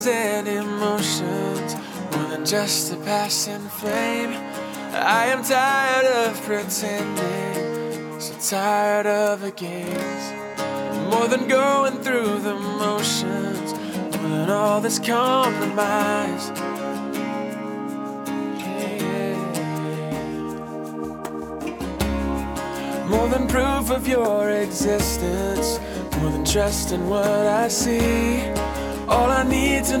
and emotions, more than just a passing flame. I am tired of pretending, so tired of the games. More than going through the motions, more than all this compromise. More than proof of your existence, more than trust in what I see. All I need to